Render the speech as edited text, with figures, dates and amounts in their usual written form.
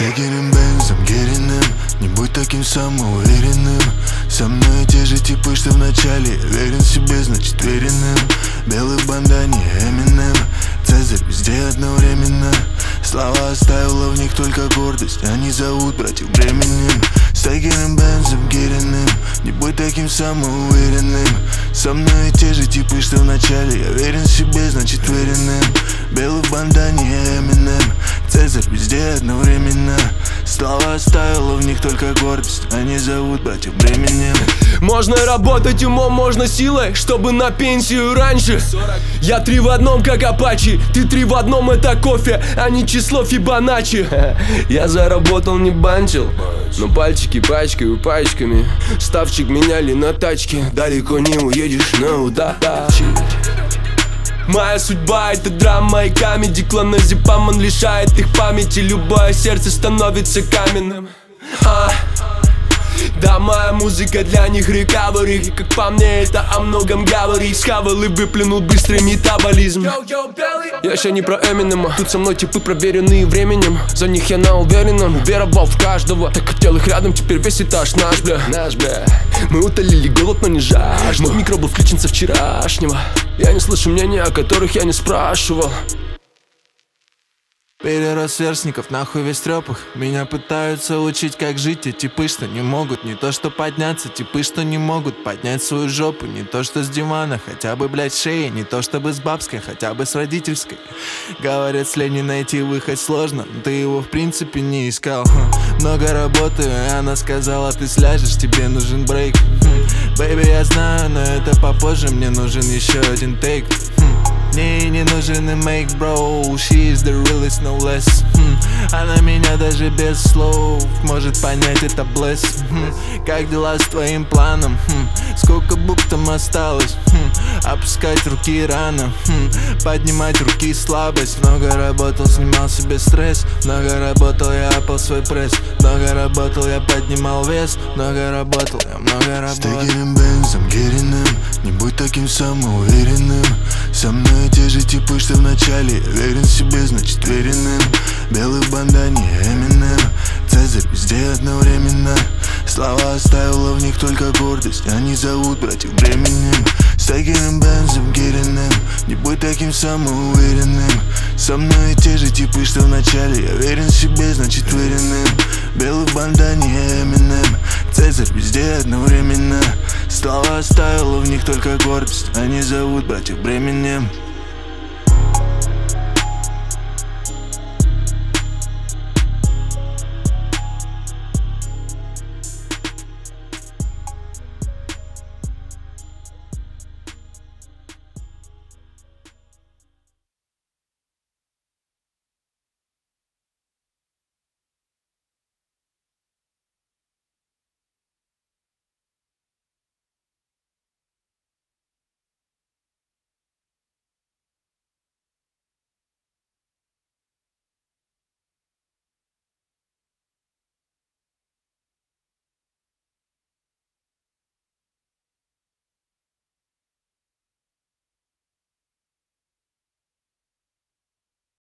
Стегерем, Бензом, Гериным. Не будь таким самоуверенным. Со мной те же типы, что в начале. Я верен себе, значит веренным. Белый в бандане, Эминем. Цезарь везде одновременно. Слова оставила в них только гордость. Они зовут братьев бременем. Стегерем, Бензом, Гериным. Не будь таким самоуверенным. Со мной те же типы, что в начале. Я верен себе, значит веренным. Белый в бандане, Эминем. Цезарь везде одновременно. Слова оставила в них только гордость. Они зовут братьев бременем. Можно работать умом, можно силой, чтобы на пенсию раньше. Я 3 в одном, как Апачи. Ты 3 в одном, это кофе, а не число Фибоначчи. Я заработал, не банчил, но пальчики пачкаю пачками. Ставчик меняли на тачке. Далеко не уедешь на удачи. Моя судьба — это драма и камеди. Клоназепам, он лишает их памяти. Любое сердце становится каменным. Да, моя музыка для них рекавери. Как по мне, это о многом говорит. Схавал и выплюнул быстрый метаболизм. Я еще не про Эминема. Тут со мной типы, проверенные временем. За них я на уверенном. Уверовал в каждого. Так хотел их рядом, теперь весь этаж наш, бля. Мы утолили голод, но не жажду. Мой микро был включен со вчерашнего. Я не слышу мнений, о которых я не спрашивал. Перерос сверстников, нахуй весь трёпах. Меня пытаются учить, как жить. Те типы, что не могут, не то что подняться. Типы, что не могут поднять свою жопу. Не то что с дивана, хотя бы, блять, шеи. Не то чтобы с бабской, хотя бы с родительской. Говорят, с Лени найти выход сложно, но ты его в принципе не искал. Много работаю, и она сказала, ты сляжешь, тебе нужен брейк. Бэйби, я знаю, но это попозже. Мне нужен еще один тейк. Мне не нужен и мейк, бро. She is the realest, no less. Она меня даже без слов может понять, это блесс. Как дела с твоим планом? Сколько букв там осталось? Опускать руки рано, поднимать руки слабость. Много работал, снимал себе стресс. Много работал, я опал свой пресс. Много работал, я поднимал вес. Много работал, я много работал. Стегерем, Бензом, Гериным. Не будь таким самоуверенным. Со мной те же типы, что в начале. Я верен себе, значит веренным. Белый в бандане, Эминем. Цезарь везде одновременно. Слова оставила в них только гордость. Они зовут братьев бременем. Стегерем, Бензом, Гериным. Не будь таким самоуверенным. Со мной те же типы, что в начале. Я верен себе, значит веренным. Белый в бандане, Эминем. Цезарь везде одновременно. Слова оставила в них только гордость. Они зовут братьев бременем.